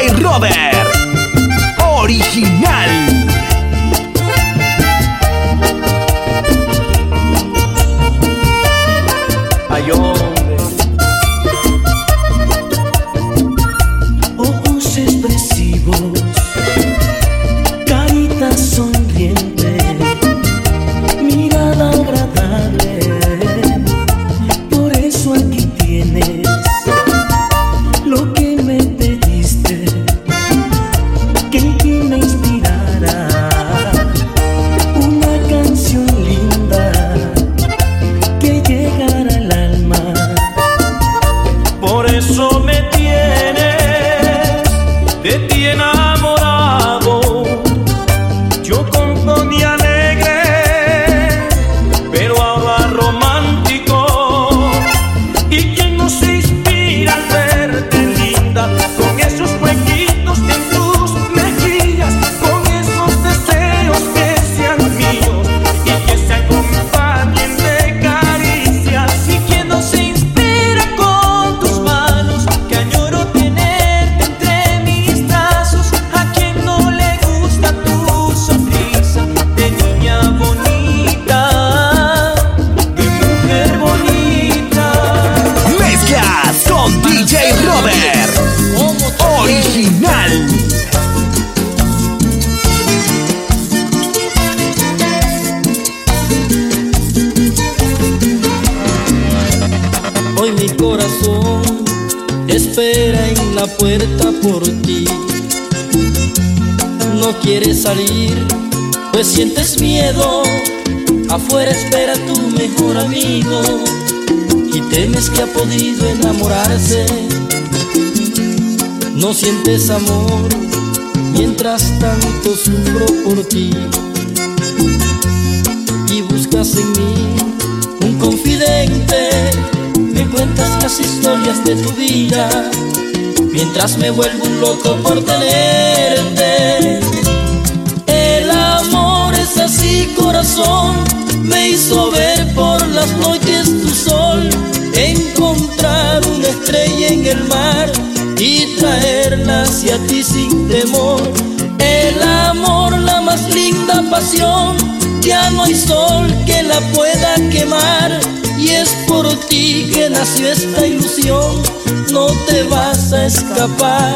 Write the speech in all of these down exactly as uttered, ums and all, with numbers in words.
Robert original. Ay, hombre. Ojos expresivos, carita sonriente, mirada agradable. Por eso aquí tienes lo que me pediste, que en ti me inspirara una canción linda que llegara al alma. Por eso me tienes de ti enamorado. Yo contento y alegre, pero ahora romántico. ¿Y quién no se inspira al verte linda, con esos huequitos en tus mejillas, con esos deseos que sean míos y que se acompañen de caricias? ¿Y quién no se inspira con tus manos, que añoro tenerte entre mis brazos? ¿A quién no le gusta tu sonrisa de niña bonita, de mujer bonita? Mezclas con D J Robert original. Hoy mi corazón espera en la puerta por ti. No quieres salir, pues sientes miedo. Afuera espera tu mejor amigo y temes que ha podido enamorarse. No sientes amor, mientras tanto sufro por ti. Y buscas en mí un confidente, me cuentas las historias de tu vida, mientras me vuelvo un loco por tenerte. El amor es así, corazón, me hizo ver por las noches tu sol, encontrar una estrella en el mar y traerla hacia ti sin temor. El amor, la más linda pasión, ya no hay sol que la pueda quemar. Y es por ti que nació esta ilusión, no te vas a escapar.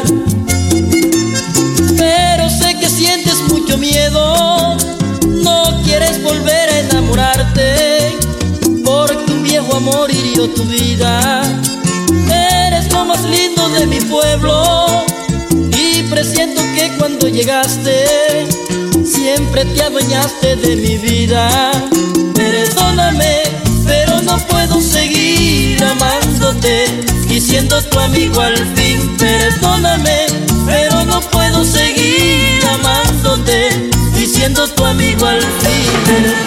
Pero sé que sientes mucho miedo, no quieres volver a enamorarte, porque un viejo amor hirió tu vida. Eres lo más lindo de mi pueblo y presiento que cuando llegaste siempre te adueñaste de mi vida. Perdóname, pero no puedo seguir amándote y siendo tu amigo al fin. Perdóname, pero no puedo seguir amándote y siendo tu amigo al fin.